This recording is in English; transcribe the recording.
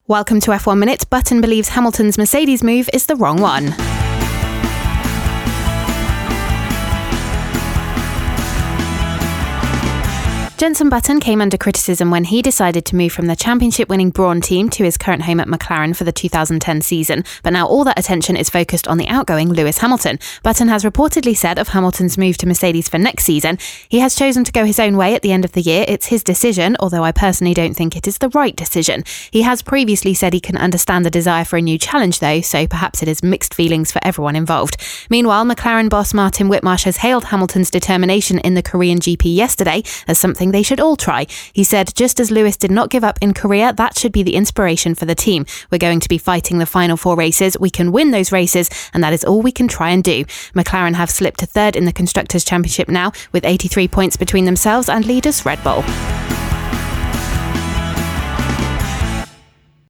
Welcome to F1 Minute. Button believes Hamilton's Mercedes move is the wrong one. Jenson Button came under criticism when he decided to move from the championship-winning Brawn team to his current home at McLaren for the 2010 season, but now all that attention is focused on the outgoing Lewis Hamilton. Button has reportedly said of Hamilton's move to Mercedes for next season, "He has chosen to go his own way at the end of the year. It's his decision, although I personally don't think it is the right decision. He has previously said he can understand the desire for a new challenge though, so perhaps it is mixed feelings for everyone involved." Meanwhile, McLaren boss Martin Whitmarsh has hailed Hamilton's determination in the Korean GP yesterday as something they should all try. He said, "Just as Lewis did not give up in Korea, that should be the inspiration for the team. We're going to be fighting the final 4 races. We can win those races, and that is all we can try and do." McLaren have slipped to 3rd in the Constructors' Championship now, with 83 points between themselves and leaders Red Bull.